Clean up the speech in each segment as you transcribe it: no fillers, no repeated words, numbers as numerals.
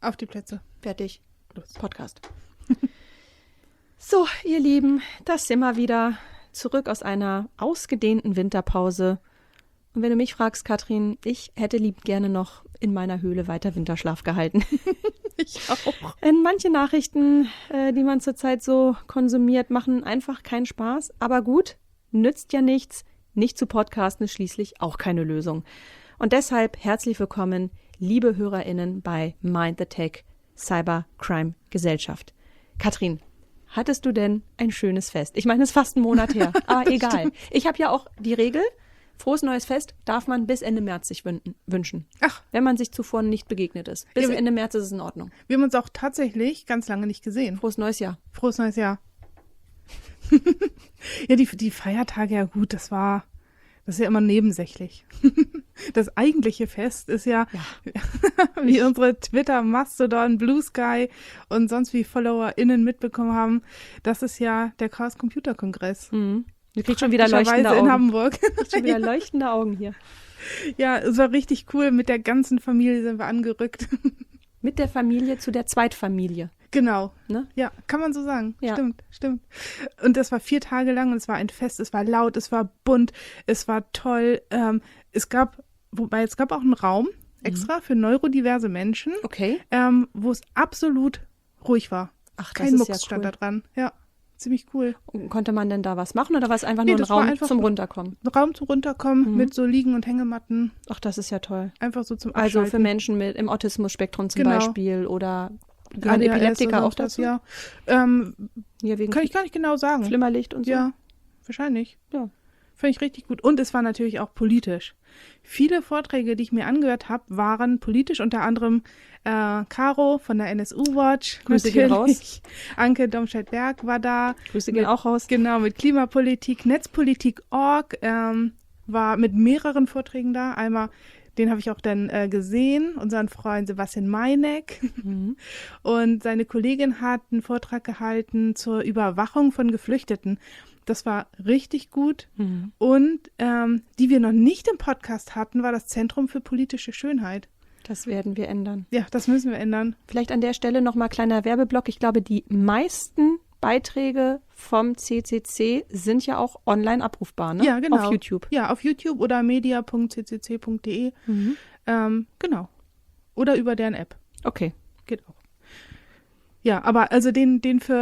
Auf die Plätze. Fertig. Los. Podcast. So, ihr Lieben, das sind wir wieder zurück aus einer ausgedehnten Winterpause. Und wenn du mich fragst, Katrin, ich hätte lieb gerne noch in meiner Höhle weiter Winterschlaf gehalten. Ich auch. Manche Nachrichten, die man zurzeit so konsumiert, machen einfach keinen Spaß. Aber gut, nützt ja nichts. Nicht zu podcasten ist schließlich auch keine Lösung. Und deshalb herzlich willkommen, liebe HörerInnen bei Mind the Tech Cybercrime Gesellschaft. Katrin, hattest du denn ein schönes Fest? Ich meine, es ist fast ein Monat her, aber egal. Stimmt. Ich habe ja auch die Regel, frohes neues Fest darf man bis Ende März sich wünschen. Ach. Wenn man sich zuvor nicht begegnet ist. Bis Ende März ist es in Ordnung. Wir haben uns auch tatsächlich ganz lange nicht gesehen. Frohes neues Jahr. Frohes neues Jahr. Ja, die Feiertage, ja gut, das ist ja immer nebensächlich. Das eigentliche Fest ist ja. Wie unsere Twitter, Mastodon, Blue Sky und sonst wie FollowerInnen mitbekommen haben, das ist ja der Chaos Computer Kongress. Mhm. Du kriegst schon wieder leuchtende Augen. In Hamburg. Du kriegst schon wieder leuchtende Augen hier. Ja, es war richtig cool. Mit der ganzen Familie sind wir angerückt. Mit der Familie zu der Zweitfamilie. Genau. Ne? Ja, kann man so sagen. Ja. Stimmt. Und das war 4 Tage lang und es war ein Fest. Es war laut, es war bunt, es war toll. Es gab auch einen Raum extra für neurodiverse Menschen. Okay. Wo es absolut ruhig war. Ach, kein das Mucks ist ja stand cool. da dran. Ja, ziemlich cool. Und konnte man denn da was machen oder war es einfach nur ein Raum zum Runterkommen? Ein Raum zum Runterkommen mit so Liegen- und Hängematten. Ach, das ist ja toll. Einfach so zum Abschalten. Also für Menschen mit im Autismus-Spektrum zum Beispiel oder ADHS Epileptiker auch dazu? Ja. Ja, wegen kann ich gar nicht genau sagen. Flimmerlicht und so? Ja, wahrscheinlich. Ja. Fand ich richtig gut. Und es war natürlich auch politisch. Viele Vorträge, die ich mir angehört habe, waren politisch, unter anderem Caro von der NSU Watch. Grüße gehen raus. Anke Domscheit-Berg war da. Grüße gehen auch raus. Genau, mit Klimapolitik. Netzpolitik.org war mit mehreren Vorträgen da. Einmal, den habe ich auch dann gesehen, unseren Freund Sebastian Meineck. Mhm. Und seine Kollegin hat einen Vortrag gehalten zur Überwachung von Geflüchteten. Das war richtig gut. Mhm. Und die wir noch nicht im Podcast hatten, war das Zentrum für politische Schönheit. Das werden wir ändern. Ja, das müssen wir ändern. Vielleicht an der Stelle nochmal kleiner Werbeblock. Ich glaube, die meisten Beiträge vom CCC sind ja auch online abrufbar, ne? Ja, genau. Auf YouTube. Ja, auf YouTube oder media.ccc.de. Mhm. Genau. Oder über deren App. Okay. Geht auch. Ja, aber also den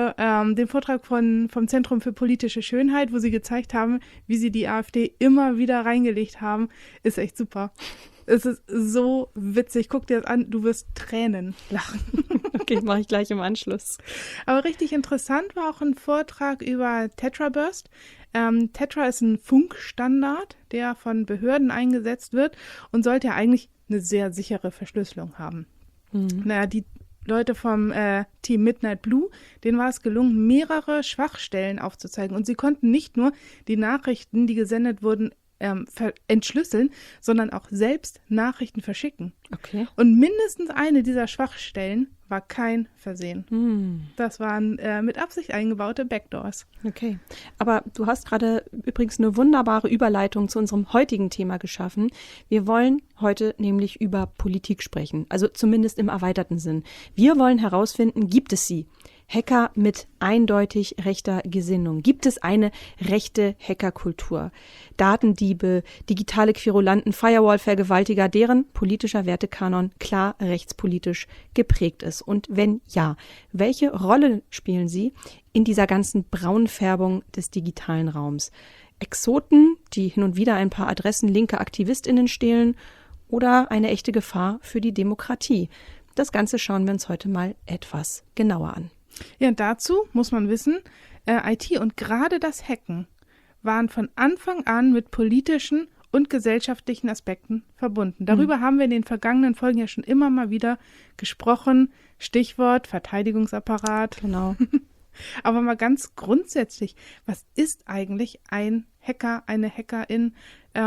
Vortrag vom Zentrum für politische Schönheit, wo sie gezeigt haben, wie sie die AfD immer wieder reingelegt haben, ist echt super. Es ist so witzig. Guck dir das an, du wirst Tränen lachen. Okay, mache ich gleich im Anschluss. Aber richtig interessant war auch ein Vortrag über Tetraburst. Tetra ist ein Funkstandard, der von Behörden eingesetzt wird und sollte ja eigentlich eine sehr sichere Verschlüsselung haben. Mhm. Naja, die Leute vom Team Midnight Blue, denen war es gelungen, mehrere Schwachstellen aufzuzeigen. Und sie konnten nicht nur die Nachrichten, die gesendet wurden, entschlüsseln, sondern auch selbst Nachrichten verschicken. Okay. Und mindestens eine dieser Schwachstellen war kein Versehen. Mhm. Das waren mit Absicht eingebaute Backdoors. Okay, aber du hast gerade übrigens eine wunderbare Überleitung zu unserem heutigen Thema geschaffen. Wir wollen heute nämlich über Politik sprechen, also zumindest im erweiterten Sinn. Wir wollen herausfinden, gibt es sie? Hacker mit eindeutig rechter Gesinnung. Gibt es eine rechte Hackerkultur? Datendiebe, digitale Querulanten, Firewall-Vergewaltiger, deren politischer Wertekanon klar rechtspolitisch geprägt ist. Und wenn ja, welche Rolle spielen sie in dieser ganzen Braunfärbung des digitalen Raums? Exoten, die hin und wieder ein paar Adressen linker AktivistInnen stehlen, oder eine echte Gefahr für die Demokratie? Das Ganze schauen wir uns heute mal etwas genauer an. Ja, dazu muss man wissen, IT und gerade das Hacken waren von Anfang an mit politischen und gesellschaftlichen Aspekten verbunden. Darüber haben wir in den vergangenen Folgen ja schon immer mal wieder gesprochen. Stichwort Verteidigungsapparat. Genau. Aber mal ganz grundsätzlich, was ist eigentlich ein Hacker, eine Hackerin?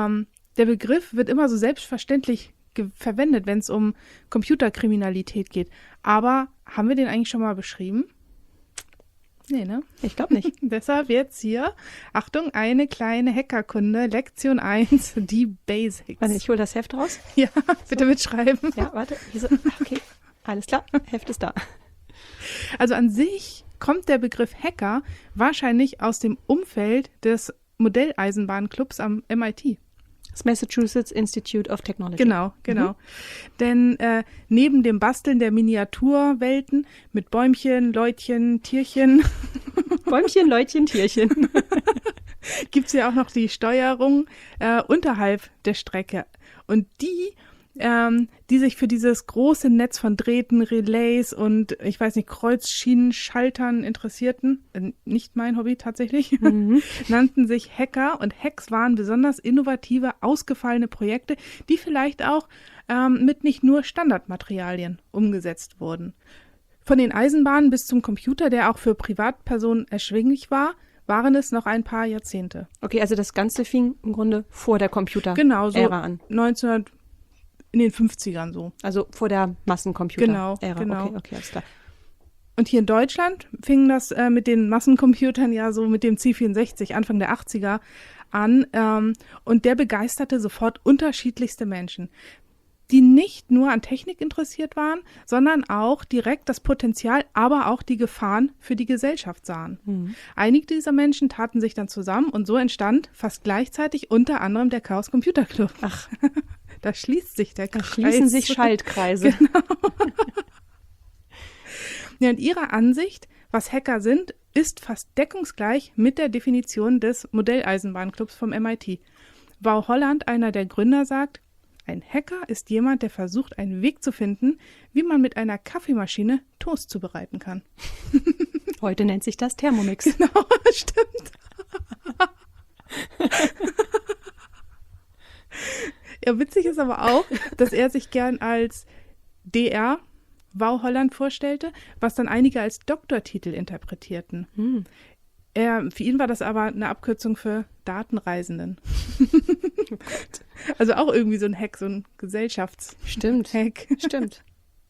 Der Begriff wird immer so selbstverständlich verwendet, wenn es um Computerkriminalität geht. Aber haben wir den eigentlich schon mal beschrieben? Nee, ne? Ich glaube nicht. Deshalb jetzt hier, Achtung, eine kleine Hackerkunde, Lektion 1, die Basics. Warte, ich hole das Heft raus. Ja, bitte mitschreiben. Ja, warte. Okay. Alles klar, Heft ist da. Also an sich kommt der Begriff Hacker wahrscheinlich aus dem Umfeld des Modelleisenbahnclubs am MIT. Das Massachusetts Institute of Technology. Genau. Denn neben dem Basteln der Miniaturwelten mit Bäumchen, Leutchen, Tierchen. Bäumchen, Leutchen, Tierchen. Gibt es ja auch noch die Steuerung unterhalb der Strecke. Und die sich für dieses große Netz von Drähten, Relays und, ich weiß nicht, Kreuzschienen, Schaltern interessierten, nicht mein Hobby tatsächlich, nannten sich Hacker, und Hacks waren besonders innovative, ausgefallene Projekte, die vielleicht auch mit nicht nur Standardmaterialien umgesetzt wurden. Von den Eisenbahnen bis zum Computer, der auch für Privatpersonen erschwinglich war, waren es noch ein paar Jahrzehnte. Okay, also das Ganze fing im Grunde vor der Computer-Ära Genau, so an. In den 50ern so. Also vor der Massencomputer-Ära. Genau. Okay, alles klar. Und hier in Deutschland fing das mit den Massencomputern ja so mit dem C64 Anfang der 80er an. Und der begeisterte sofort unterschiedlichste Menschen, die nicht nur an Technik interessiert waren, sondern auch direkt das Potenzial, aber auch die Gefahren für die Gesellschaft sahen. Einige dieser Menschen taten sich dann zusammen und so entstand fast gleichzeitig unter anderem der Chaos Computer Club. Ach, da schließt sich der Kreis. Da schließen sich Schaltkreise. Genau. Ja, und ihrer Ansicht, was Hacker sind, ist fast deckungsgleich mit der Definition des Modelleisenbahnclubs vom MIT. Wau Holland, einer der Gründer, sagt: Ein Hacker ist jemand, der versucht, einen Weg zu finden, wie man mit einer Kaffeemaschine Toast zubereiten kann. Heute nennt sich das Thermomix. Genau, stimmt. Ja, witzig ist aber auch, dass er sich gern als DR, Wau Holland, vorstellte, was dann einige als Doktortitel interpretierten. Für ihn war das aber eine Abkürzung für Datenreisenden. Also auch irgendwie so ein Hack, so ein Gesellschaftshack. Stimmt.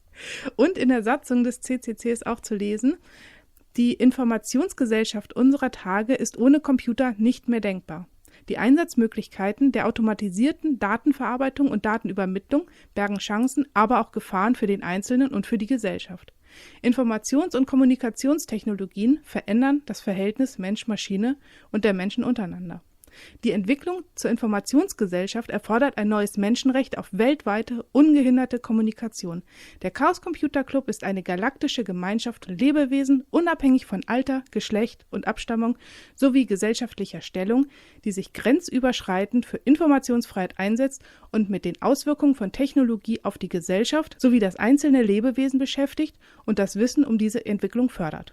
Und in der Satzung des CCC ist auch zu lesen: Die Informationsgesellschaft unserer Tage ist ohne Computer nicht mehr denkbar. Die Einsatzmöglichkeiten der automatisierten Datenverarbeitung und Datenübermittlung bergen Chancen, aber auch Gefahren für den Einzelnen und für die Gesellschaft. Informations- und Kommunikationstechnologien verändern das Verhältnis Mensch-Maschine und der Menschen untereinander. Die Entwicklung zur Informationsgesellschaft erfordert ein neues Menschenrecht auf weltweite, ungehinderte Kommunikation. Der Chaos Computer Club ist eine galaktische Gemeinschaft von Lebewesen, unabhängig von Alter, Geschlecht und Abstammung sowie gesellschaftlicher Stellung, die sich grenzüberschreitend für Informationsfreiheit einsetzt und mit den Auswirkungen von Technologie auf die Gesellschaft sowie das einzelne Lebewesen beschäftigt und das Wissen um diese Entwicklung fördert.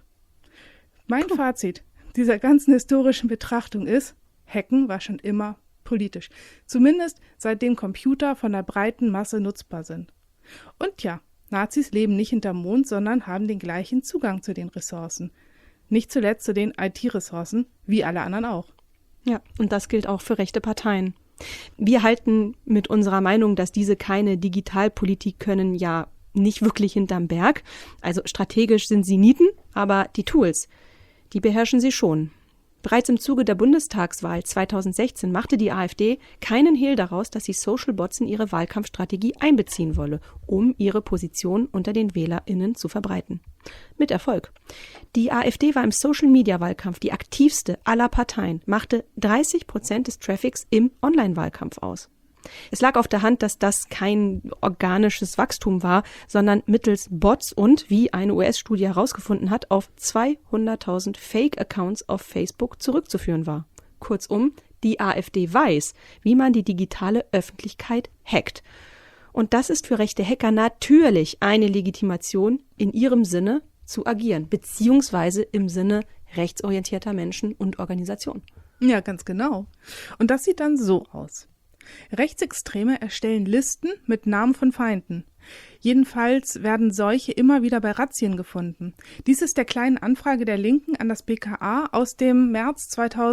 Mein Fazit dieser ganzen historischen Betrachtung ist: Hacken war schon immer politisch. Zumindest seitdem Computer von der breiten Masse nutzbar sind. Und ja, Nazis leben nicht hinterm Mond, sondern haben den gleichen Zugang zu den Ressourcen. Nicht zuletzt zu den IT-Ressourcen, wie alle anderen auch. Ja, und das gilt auch für rechte Parteien. Wir halten mit unserer Meinung, dass diese keine Digitalpolitik können, ja nicht wirklich hinterm Berg. Also strategisch sind sie Nieten, aber die Tools, die beherrschen sie schon. Bereits im Zuge der Bundestagswahl 2016 machte die AfD keinen Hehl daraus, dass sie Social Bots in ihre Wahlkampfstrategie einbeziehen wolle, um ihre Position unter den WählerInnen zu verbreiten. Mit Erfolg. Die AfD war im Social-Media-Wahlkampf die aktivste aller Parteien, machte 30% des Traffics im Online-Wahlkampf aus. Es lag auf der Hand, dass das kein organisches Wachstum war, sondern mittels Bots und, wie eine US-Studie herausgefunden hat, auf 200.000 Fake-Accounts auf Facebook zurückzuführen war. Kurzum, die AfD weiß, wie man die digitale Öffentlichkeit hackt. Und das ist für rechte Hacker natürlich eine Legitimation, in ihrem Sinne zu agieren, beziehungsweise im Sinne rechtsorientierter Menschen und Organisationen. Ja, ganz genau. Und das sieht dann so aus. Rechtsextreme erstellen Listen mit Namen von Feinden. Jedenfalls werden solche immer wieder bei Razzien gefunden. Dies ist der kleinen Anfrage der Linken an das BKA aus dem März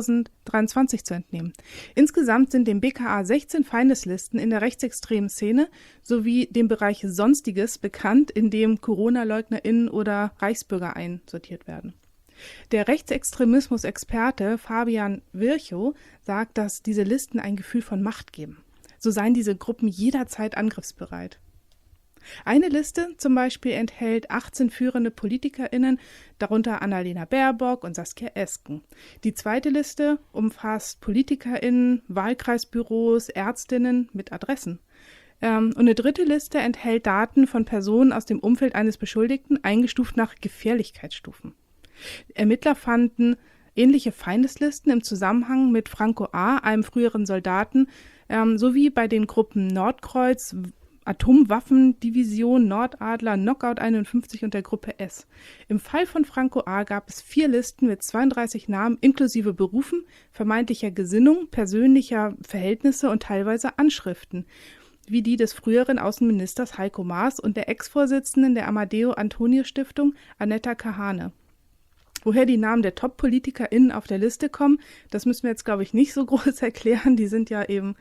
2023 zu entnehmen. Insgesamt sind dem BKA 16 Feindeslisten in der rechtsextremen Szene sowie dem Bereich Sonstiges bekannt, in dem Corona-LeugnerInnen oder Reichsbürger einsortiert werden. Der Rechtsextremismus-Experte Fabian Virchow sagt, dass diese Listen ein Gefühl von Macht geben. So seien diese Gruppen jederzeit angriffsbereit. Eine Liste zum Beispiel enthält 18 führende PolitikerInnen, darunter Annalena Baerbock und Saskia Esken. Die zweite Liste umfasst PolitikerInnen, Wahlkreisbüros, ÄrztInnen mit Adressen. Und eine dritte Liste enthält Daten von Personen aus dem Umfeld eines Beschuldigten, eingestuft nach Gefährlichkeitsstufen. Ermittler fanden ähnliche Feindeslisten im Zusammenhang mit Franco A., einem früheren Soldaten, sowie bei den Gruppen Nordkreuz, Atomwaffendivision, Nordadler, Knockout 51 und der Gruppe S. Im Fall von Franco A. gab es 4 Listen mit 32 Namen inklusive Berufen, vermeintlicher Gesinnung, persönlicher Verhältnisse und teilweise Anschriften, wie die des früheren Außenministers Heiko Maas und der Ex-Vorsitzenden der Amadeo-Antonio-Stiftung Annetta Kahane. Woher die Namen der Top-PolitikerInnen auf der Liste kommen, das müssen wir jetzt, glaube ich, nicht so groß erklären. Die sind ja eben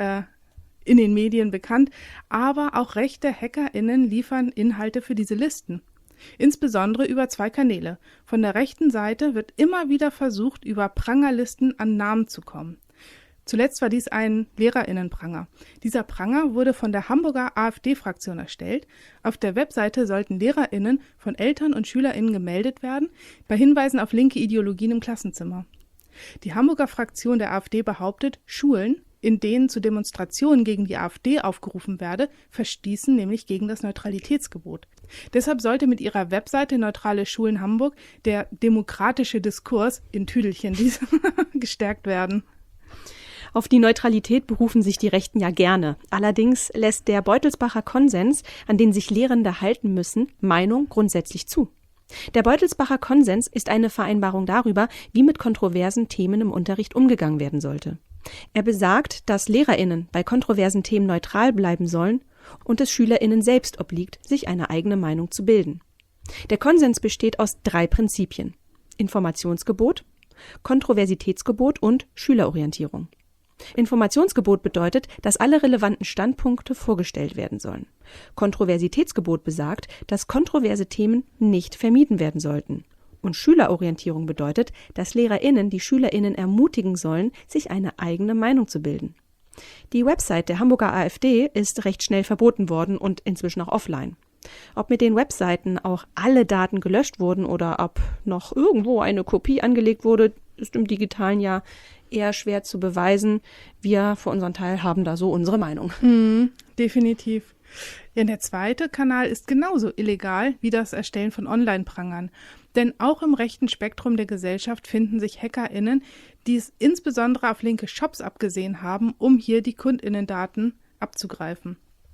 in den Medien bekannt. Aber auch rechte HackerInnen liefern Inhalte für diese Listen. Insbesondere über 2 Kanäle. Von der rechten Seite wird immer wieder versucht, über Prangerlisten an Namen zu kommen. Zuletzt war dies ein LehrerInnenpranger. Dieser Pranger wurde von der Hamburger AfD-Fraktion erstellt. Auf der Webseite sollten LehrerInnen von Eltern und SchülerInnen gemeldet werden, bei Hinweisen auf linke Ideologien im Klassenzimmer. Die Hamburger Fraktion der AfD behauptet, Schulen, in denen zu Demonstrationen gegen die AfD aufgerufen werde, verstießen nämlich gegen das Neutralitätsgebot. Deshalb sollte mit ihrer Webseite Neutrale Schulen Hamburg der demokratische Diskurs in Tüdelchen gestärkt werden. Auf die Neutralität berufen sich die Rechten ja gerne. Allerdings lässt der Beutelsbacher Konsens, an den sich Lehrende halten müssen, Meinung grundsätzlich zu. Der Beutelsbacher Konsens ist eine Vereinbarung darüber, wie mit kontroversen Themen im Unterricht umgegangen werden sollte. Er besagt, dass LehrerInnen bei kontroversen Themen neutral bleiben sollen und es SchülerInnen selbst obliegt, sich eine eigene Meinung zu bilden. Der Konsens besteht aus 3 Prinzipien: Informationsgebot, Kontroversitätsgebot und Schülerorientierung. Informationsgebot bedeutet, dass alle relevanten Standpunkte vorgestellt werden sollen. Kontroversitätsgebot besagt, dass kontroverse Themen nicht vermieden werden sollten. Und Schülerorientierung bedeutet, dass LehrerInnen die SchülerInnen ermutigen sollen, sich eine eigene Meinung zu bilden. Die Website der Hamburger AfD ist recht schnell verboten worden und inzwischen auch offline. Ob mit den Webseiten auch alle Daten gelöscht wurden oder ob noch irgendwo eine Kopie angelegt wurde, ist im digitalen Jahr eher schwer zu beweisen. Wir für unseren Teil haben da so unsere Meinung. Definitiv. Ja, der zweite Kanal ist genauso illegal wie das Erstellen von Online-Prangern. Denn auch im rechten Spektrum der Gesellschaft finden sich HackerInnen, die es insbesondere auf linke Shops abgesehen haben, um hier die KundInnen-Daten abzugreifen.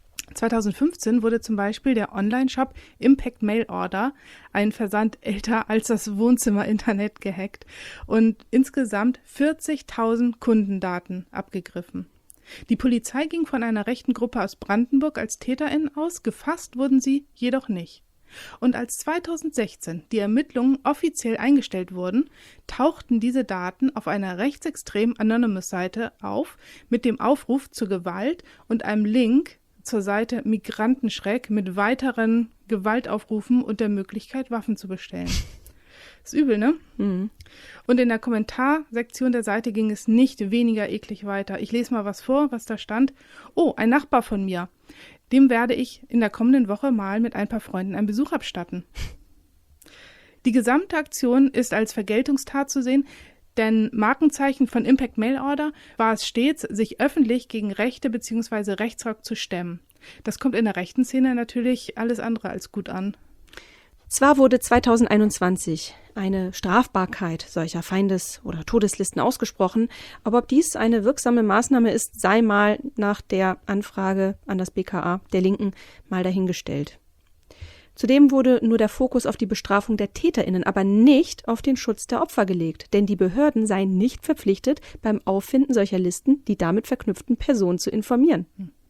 2015 wurde zum Beispiel der Online-Shop Impact Mail Order, ein Versand älter als das Wohnzimmer-Internet, gehackt und insgesamt 40.000 Kundendaten abgegriffen. Die Polizei ging von einer rechten Gruppe aus Brandenburg als TäterInnen aus, gefasst wurden sie jedoch nicht. Und als 2016 die Ermittlungen offiziell eingestellt wurden, tauchten diese Daten auf einer rechtsextremen Anonymous-Seite auf mit dem Aufruf zur Gewalt und einem Link zur Seite Migrantenschreck mit weiteren Gewaltaufrufen und der Möglichkeit, Waffen zu bestellen. Ist übel, ne? Mhm. Und in der Kommentarsektion der Seite ging es nicht weniger eklig weiter. Ich lese mal was vor, was da stand. Oh, ein Nachbar von mir. Dem werde ich in der kommenden Woche mal mit ein paar Freunden einen Besuch abstatten. Die gesamte Aktion ist als Vergeltungstat zu sehen, denn Markenzeichen von Impact Mail Order war es stets, sich öffentlich gegen Rechte bzw. Rechtsrock zu stemmen. Das kommt in der rechten Szene natürlich alles andere als gut an. Zwar wurde 2021 eine Strafbarkeit solcher Feindes- oder Todeslisten ausgesprochen, aber ob dies eine wirksame Maßnahme ist, sei mal nach der Anfrage an das BKA der Linken mal dahingestellt. Zudem wurde nur der Fokus auf die Bestrafung der TäterInnen, aber nicht auf den Schutz der Opfer gelegt, denn die Behörden seien nicht verpflichtet, beim Auffinden solcher Listen die damit verknüpften Personen zu informieren.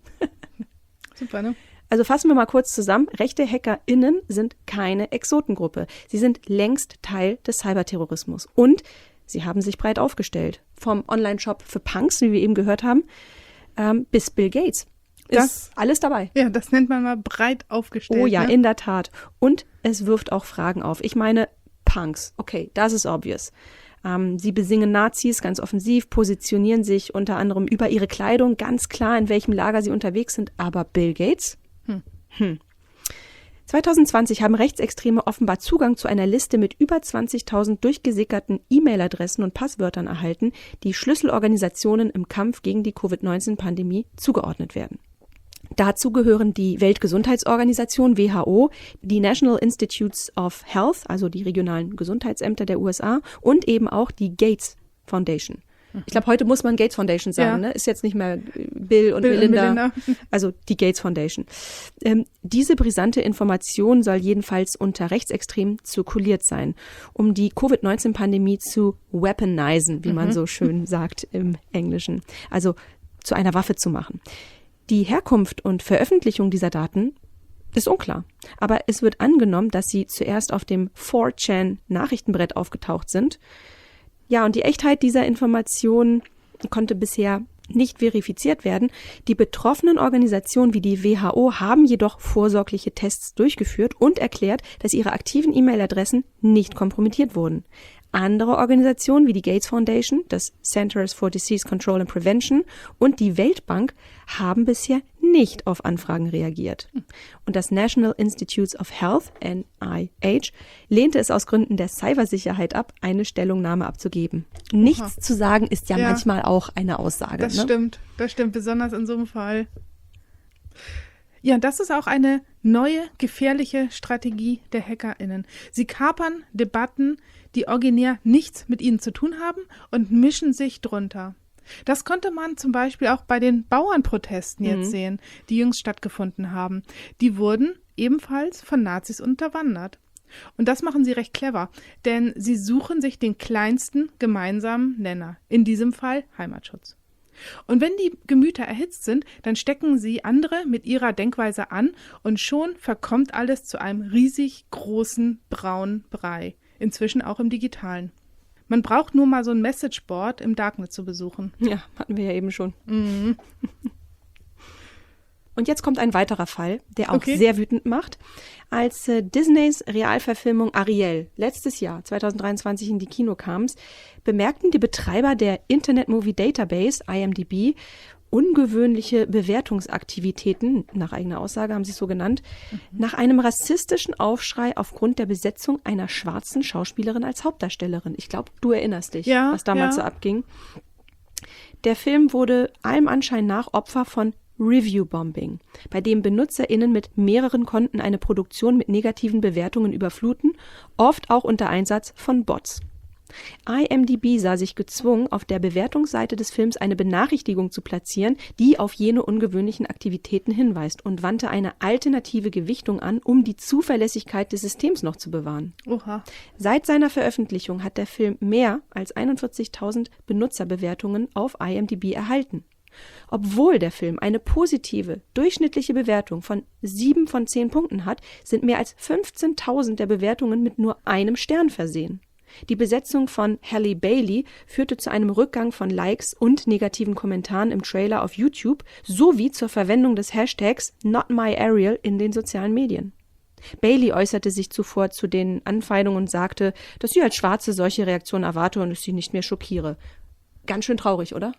Super, ne? Also fassen wir mal kurz zusammen. Rechte HackerInnen sind keine Exotengruppe. Sie sind längst Teil des Cyberterrorismus. Und sie haben sich breit aufgestellt. Vom Online-Shop für Punks, wie wir eben gehört haben, bis Bill Gates. Ist alles dabei. Ja, das nennt man mal breit aufgestellt. Oh ja, ne? In der Tat. Und es wirft auch Fragen auf. Ich meine, Punks, okay, das ist obvious. Sie besingen Nazis ganz offensiv, positionieren sich unter anderem über ihre Kleidung, ganz klar, in welchem Lager sie unterwegs sind. Aber Bill Gates? 2020 haben Rechtsextreme offenbar Zugang zu einer Liste mit über 20.000 durchgesickerten E-Mail-Adressen und Passwörtern erhalten, die Schlüsselorganisationen im Kampf gegen die Covid-19-Pandemie zugeordnet werden. Dazu gehören die Weltgesundheitsorganisation WHO, die National Institutes of Health, also die regionalen Gesundheitsämter der USA, und eben auch die Gates Foundation. Ich glaube, heute muss man Gates Foundation sagen, ne? Ist jetzt nicht mehr Bill und Melinda, also die Gates Foundation. Diese brisante Information soll jedenfalls unter Rechtsextremen zirkuliert sein, um die Covid-19-Pandemie zu weaponisen, wie man so schön sagt im Englischen, also zu einer Waffe zu machen. Die Herkunft und Veröffentlichung dieser Daten ist unklar, aber es wird angenommen, dass sie zuerst auf dem 4chan-Nachrichtenbrett aufgetaucht sind. Ja, und die Echtheit dieser Informationen konnte bisher nicht verifiziert werden. Die betroffenen Organisationen wie die WHO haben jedoch vorsorgliche Tests durchgeführt und erklärt, dass ihre aktiven E-Mail-Adressen nicht kompromittiert wurden. Andere Organisationen wie die Gates Foundation, das Centers for Disease Control and Prevention und die Weltbank haben bisher nicht auf Anfragen reagiert. Und das National Institutes of Health, NIH, lehnte es aus Gründen der Cybersicherheit ab, eine Stellungnahme abzugeben. Nichts zu sagen ist ja manchmal auch eine Aussage. Das stimmt, besonders in so einem Fall. Ja, das ist auch eine neue, gefährliche Strategie der HackerInnen. Sie kapern Debatten, die originär nichts mit ihnen zu tun haben und mischen sich drunter. Das konnte man zum Beispiel auch bei den Bauernprotesten jetzt sehen, die jüngst stattgefunden haben. Die wurden ebenfalls von Nazis unterwandert. Und das machen sie recht clever, denn sie suchen sich den kleinsten gemeinsamen Nenner, in diesem Fall Heimatschutz. Und wenn die Gemüter erhitzt sind, dann stecken sie andere mit ihrer Denkweise an und schon verkommt alles zu einem riesig großen braunen Brei, inzwischen auch im Digitalen. Man braucht nur mal so ein Messageboard im Darknet zu besuchen. Ja, hatten wir ja eben schon. Und jetzt kommt ein weiterer Fall, der auch sehr wütend macht. Als Disneys Realverfilmung Ariel letztes Jahr, 2023, in die Kino kam, bemerkten die Betreiber der Internet Movie Database, IMDb, ungewöhnliche Bewertungsaktivitäten, nach eigener Aussage haben sie es so genannt, nach einem rassistischen Aufschrei aufgrund der Besetzung einer schwarzen Schauspielerin als Hauptdarstellerin. Ich glaube, du erinnerst dich, was damals so abging. Der Film wurde allem Anschein nach Opfer von Review-Bombing, bei dem BenutzerInnen mit mehreren Konten eine Produktion mit negativen Bewertungen überfluten, oft auch unter Einsatz von Bots. IMDb sah sich gezwungen, auf der Bewertungsseite des Films eine Benachrichtigung zu platzieren, die auf jene ungewöhnlichen Aktivitäten hinweist und wandte eine alternative Gewichtung an, um die Zuverlässigkeit des Systems noch zu bewahren. Oha. Seit seiner Veröffentlichung hat der Film mehr als 41.000 Benutzerbewertungen auf IMDb erhalten. Obwohl der Film eine positive, durchschnittliche Bewertung von 7 von 10 Punkten hat, sind mehr als 15.000 der Bewertungen mit nur einem Stern versehen. Die Besetzung von Halle Bailey führte zu einem Rückgang von Likes und negativen Kommentaren im Trailer auf YouTube sowie zur Verwendung des Hashtags #NotMyAriel in den sozialen Medien. Bailey äußerte sich zuvor zu den Anfeindungen und sagte, dass sie als Schwarze solche Reaktionen erwarte und es sie nicht mehr schockiere. Ganz schön traurig, oder?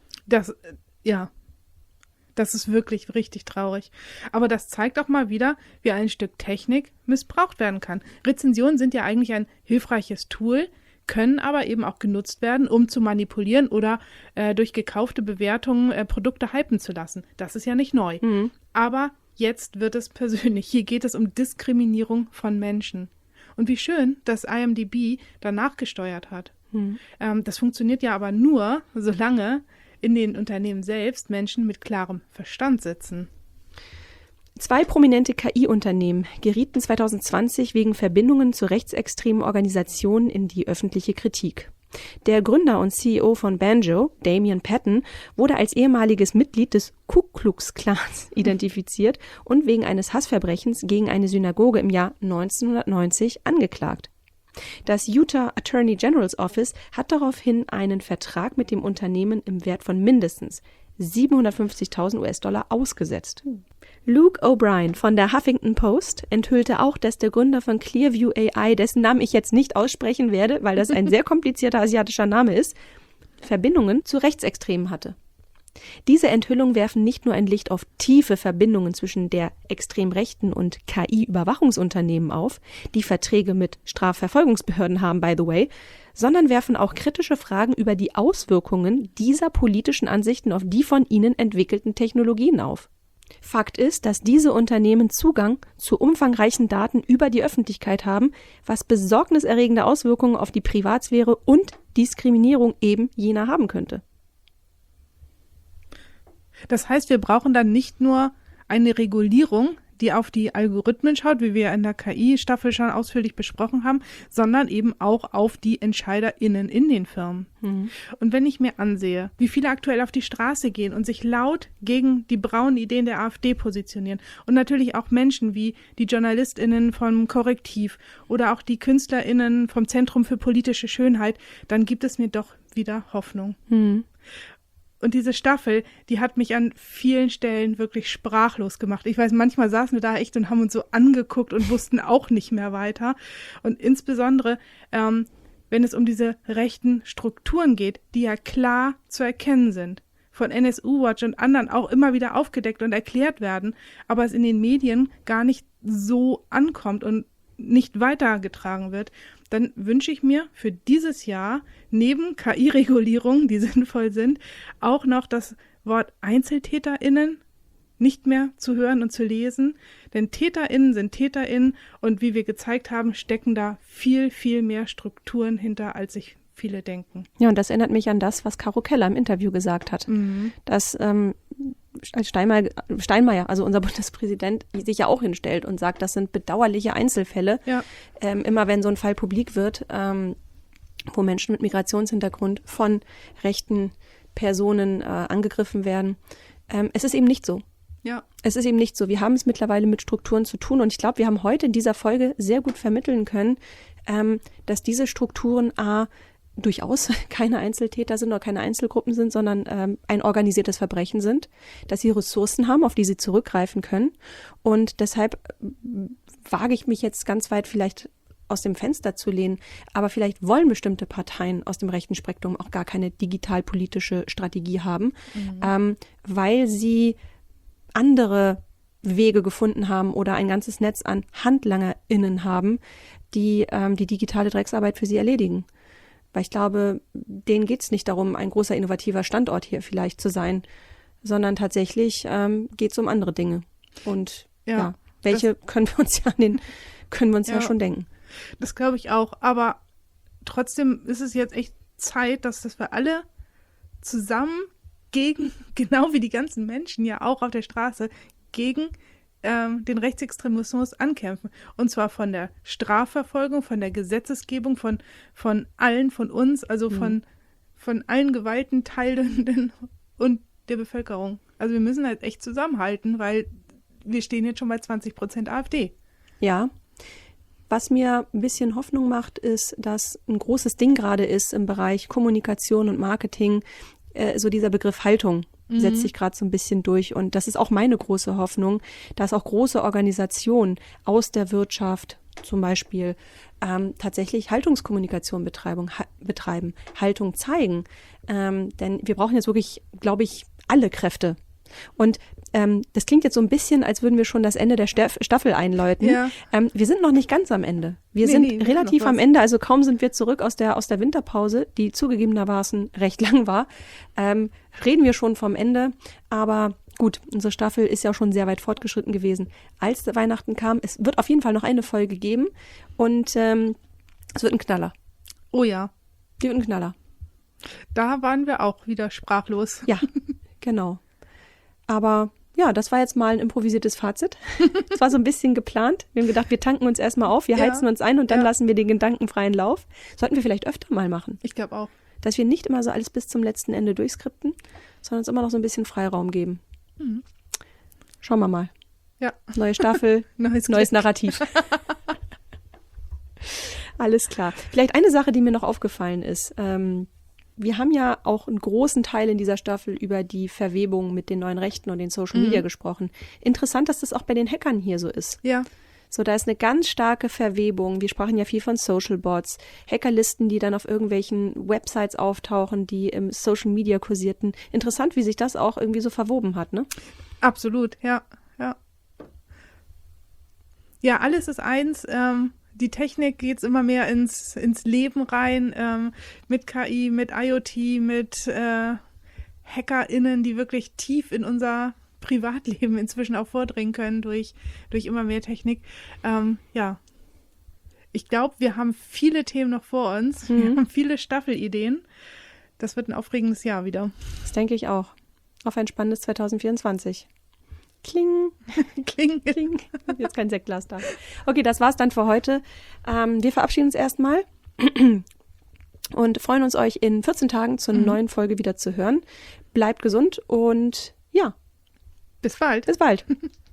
Das ist wirklich richtig traurig. Aber das zeigt auch mal wieder, wie ein Stück Technik missbraucht werden kann. Rezensionen sind ja eigentlich ein hilfreiches Tool, können aber eben auch genutzt werden, um zu manipulieren oder durch gekaufte Bewertungen Produkte hypen zu lassen. Das ist ja nicht neu. Aber jetzt wird es persönlich. Hier geht es um Diskriminierung von Menschen. Und wie schön, dass IMDb danach gesteuert hat. Das funktioniert ja aber nur, solange in den Unternehmen selbst Menschen mit klarem Verstand sitzen. 2 prominente KI-Unternehmen gerieten 2020 wegen Verbindungen zu rechtsextremen Organisationen in die öffentliche Kritik. Der Gründer und CEO von Banjo, Damien Patton, wurde als ehemaliges Mitglied des Ku Klux Klans identifiziert und wegen eines Hassverbrechens gegen eine Synagoge im Jahr 1990 angeklagt. Das Utah Attorney General's Office hat daraufhin einen Vertrag mit dem Unternehmen im Wert von mindestens 750.000 US-Dollar ausgesetzt. Luke O'Brien von der Huffington Post enthüllte auch, dass der Gründer von Clearview AI, dessen Namen ich jetzt nicht aussprechen werde, weil das ein sehr komplizierter asiatischer Name ist, Verbindungen zu Rechtsextremen hatte. Diese Enthüllungen werfen nicht nur ein Licht auf tiefe Verbindungen zwischen der extrem rechten und KI-Überwachungsunternehmen auf, die Verträge mit Strafverfolgungsbehörden haben, by the way, sondern werfen auch kritische Fragen über die Auswirkungen dieser politischen Ansichten auf die von ihnen entwickelten Technologien auf. Fakt ist, dass diese Unternehmen Zugang zu umfangreichen Daten über die Öffentlichkeit haben, was besorgniserregende Auswirkungen auf die Privatsphäre und Diskriminierung eben jener haben könnte. Das heißt, wir brauchen dann nicht nur eine Regulierung, die auf die Algorithmen schaut, wie wir in der KI-Staffel schon ausführlich besprochen haben, sondern eben auch auf die EntscheiderInnen in den Firmen. Mhm. Und wenn ich mir ansehe, wie viele aktuell auf die Straße gehen und sich laut gegen die braunen Ideen der AfD positionieren und natürlich auch Menschen wie die JournalistInnen vom Korrektiv oder auch die KünstlerInnen vom Zentrum für politische Schönheit, dann gibt es mir doch wieder Hoffnung. Mhm. Und diese Staffel, die hat mich an vielen Stellen wirklich sprachlos gemacht. Ich weiß, manchmal saßen wir da echt und haben uns so angeguckt und wussten auch nicht mehr weiter. Und insbesondere, wenn es um diese rechten Strukturen geht, die ja klar zu erkennen sind, von NSU Watch und anderen auch immer wieder aufgedeckt und erklärt werden, aber es in den Medien gar nicht so ankommt und nicht weitergetragen wird, dann wünsche ich mir für dieses Jahr neben KI-Regulierungen, die sinnvoll sind, auch noch das Wort EinzeltäterInnen nicht mehr zu hören und zu lesen. Denn TäterInnen sind TäterInnen und wie wir gezeigt haben, stecken da viel, viel mehr Strukturen hinter, als sich viele denken. Ja, und das erinnert mich an das, was Caro Keller im Interview gesagt hat. Mhm. Dass als Steinmeier, also unser Bundespräsident, sich ja auch hinstellt und sagt, das sind bedauerliche Einzelfälle. Ja. Immer wenn so ein Fall publik wird, wo Menschen mit Migrationshintergrund von rechten Personen angegriffen werden. Es ist eben nicht so. Ja. Es ist eben nicht so. Wir haben es mittlerweile mit Strukturen zu tun und ich glaube, wir haben heute in dieser Folge sehr gut vermitteln können, dass diese Strukturen durchaus keine Einzeltäter sind oder keine Einzelgruppen sind, sondern ein organisiertes Verbrechen sind, dass sie Ressourcen haben, auf die sie zurückgreifen können. Und deshalb wage ich mich jetzt ganz weit vielleicht aus dem Fenster zu lehnen, aber vielleicht wollen bestimmte Parteien aus dem rechten Spektrum auch gar keine digitalpolitische Strategie haben, weil sie andere Wege gefunden haben oder ein ganzes Netz an HandlangerInnen haben, die die digitale Drecksarbeit für sie erledigen. Weil ich glaube, denen geht es nicht darum, ein großer innovativer Standort hier vielleicht zu sein, sondern tatsächlich geht es um andere Dinge. Und ja welche können wir uns ja schon denken. Das glaube ich auch. Aber trotzdem ist es jetzt echt Zeit, dass wir alle zusammen gegen, genau wie die ganzen Menschen ja auch auf der Straße, gegen den Rechtsextremismus ankämpfen. Und zwar von der Strafverfolgung, von der Gesetzesgebung, von allen, von uns, also von allen Gewaltenteilenden und der Bevölkerung. Also wir müssen halt echt zusammenhalten, weil wir stehen jetzt schon bei 20% AfD. Ja. Was mir ein bisschen Hoffnung macht, ist, dass ein großes Ding gerade ist im Bereich Kommunikation und Marketing, so dieser Begriff Haltung. Setzt sich gerade so ein bisschen durch. Und das ist auch meine große Hoffnung, dass auch große Organisationen aus der Wirtschaft zum Beispiel tatsächlich Haltungskommunikation betreiben, Haltung zeigen. Denn wir brauchen jetzt wirklich, glaube ich, alle Kräfte. Und das klingt jetzt so ein bisschen, als würden wir schon das Ende der Staffel einläuten. Ja. Wir sind noch nicht ganz am Ende. Wir sind relativ am Ende, also kaum sind wir zurück aus der Winterpause, die zugegebenermaßen recht lang war, reden wir schon vom Ende. Aber gut, unsere Staffel ist ja schon sehr weit fortgeschritten gewesen, als Weihnachten kam. Es wird auf jeden Fall noch eine Folge geben und es wird ein Knaller. Oh ja. Die wird ein Knaller. Da waren wir auch wieder sprachlos. Ja, genau. Aber ja, das war jetzt mal ein improvisiertes Fazit. Es war so ein bisschen geplant. Wir haben gedacht, wir tanken uns erstmal auf, wir heizen uns ein und dann lassen wir den gedankenfreien Lauf. Sollten wir vielleicht öfter mal machen. Ich glaube auch. Dass wir nicht immer so alles bis zum letzten Ende durchskripten, sondern uns immer noch so ein bisschen Freiraum geben. Mhm. Schauen wir mal. Ja. Neue Staffel, neues Narrativ. Alles klar. Vielleicht eine Sache, die mir noch aufgefallen ist. Wir haben ja auch einen großen Teil in dieser Staffel über die Verwebung mit den neuen Rechten und den Social Media gesprochen. Interessant, dass das auch bei den Hackern hier so ist. Ja. So, da ist eine ganz starke Verwebung. Wir sprachen ja viel von Social Bots, Hackerlisten, die dann auf irgendwelchen Websites auftauchen, die im Social Media kursierten. Interessant, wie sich das auch irgendwie so verwoben hat, ne? Absolut, ja. Ja, alles ist eins. Die Technik geht immer mehr ins Leben rein, mit KI, mit IoT, mit HackerInnen, die wirklich tief in unser Privatleben inzwischen auch vordringen können durch immer mehr Technik. Ja, ich glaube, wir haben viele Themen noch vor uns. Wir haben viele Staffelideen. Das wird ein aufregendes Jahr wieder. Das denke ich auch. Auf ein spannendes 2024. Kling. Kling. Kling. Jetzt kein Sektglas da. Okay, das war's dann für heute. Wir verabschieden uns erstmal und freuen uns, euch in 14 Tagen zur neuen Folge wieder zu hören. Bleibt gesund und ja. Bis bald. Bis bald.